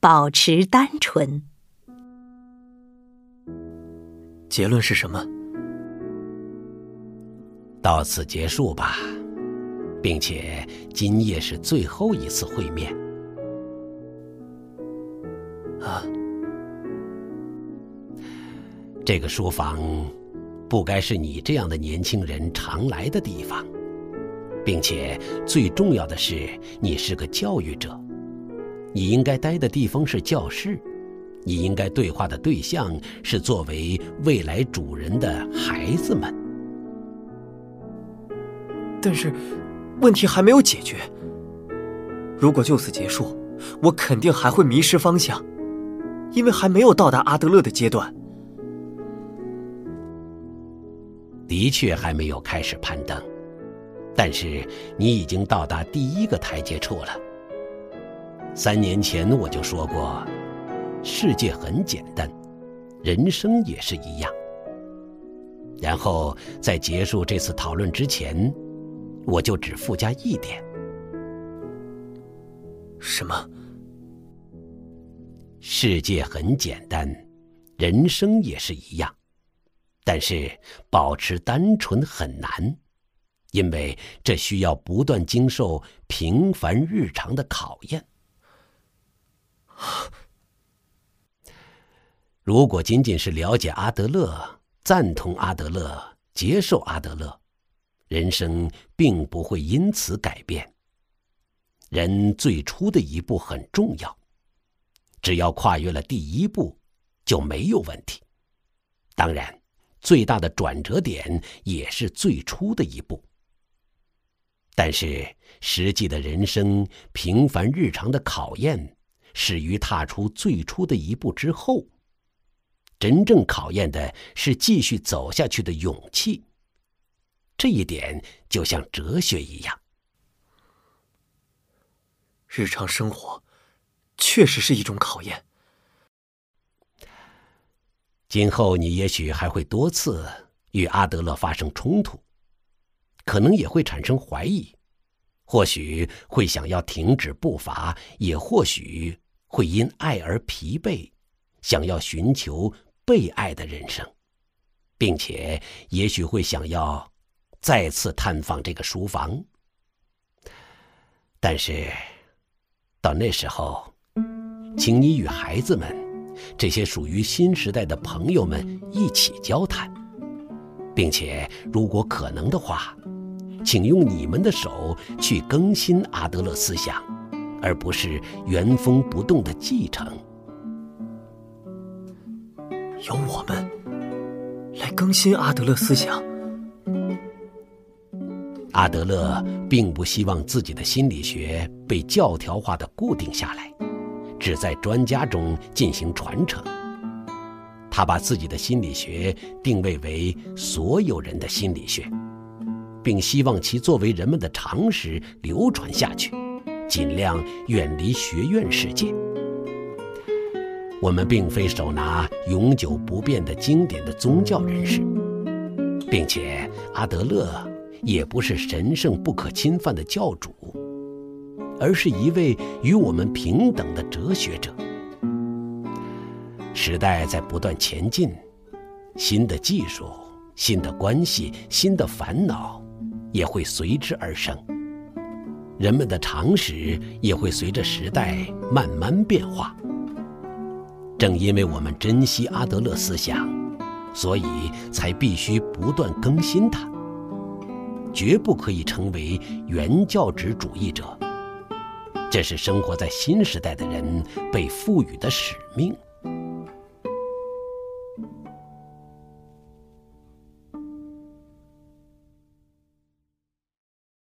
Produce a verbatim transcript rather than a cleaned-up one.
保持单纯。 结论是什么？ 到此结束吧，并且今夜是最后一次会面。 啊， 这个书房不该是你这样的年轻人常来的地方，并且最重要的是，你是个教育者，你应该待的地方是教室，你应该对话的对象是作为未来主人的孩子们。 但是问题还没有解决，如果就此结束，我肯定还会迷失方向，因为还没有到达阿德勒的阶段。 的确还没有开始攀登，但是你已经到达第一个台阶处了。三年前我就说过，世界很简单，人生也是一样。然后在结束这次讨论之前，我就只附加一点。 什么？ 世界很简单，人生也是一样，但是保持单纯很难，因为这需要不断经受平凡日常的考验。如果仅仅是了解阿德勒，赞同阿德勒，接受阿德勒，人生并不会因此改变。人最初的一步很重要，只要跨越了第一步，就没有问题。当然，最大的转折点也是最初的一步。但是，实际的人生平凡日常的考验，始于踏出最初的一步之后。真正考验的是继续走下去的勇气。这一点就像哲学一样。 日常生活确实是一种考验。 今后你也许还会多次与阿德勒发生冲突，可能也会产生怀疑，或许会想要停止步伐，也或许会因爱而疲惫，想要寻求被爱的人生，并且也许会想要再次探访这个书房。但是到那时候，请你与孩子们，这些属于新时代的朋友们一起交谈，并且如果可能的话，请用你们的手去更新阿德勒思想，而不是原封不动的继承。 由我们来更新阿德勒思想。 阿德勒并不希望自己的心理学被教条化的固定下来，只在专家中进行传承。他把自己的心理学定位为所有人的心理学，并希望其作为人们的常识流传下去，尽量远离学院世界。我们并非手拿永久不变的经典的宗教人士，并且阿德勒也不是神圣不可侵犯的教主，而是一位与我们平等的哲学者。时代在不断前进，新的技术、新的关系、新的烦恼也会随之而生，人们的常识也会随着时代慢慢变化。正因为我们珍惜阿德勒思想，所以才必须不断更新它，绝不可以成为原教旨主义者。这是生活在新时代的人被赋予的使命。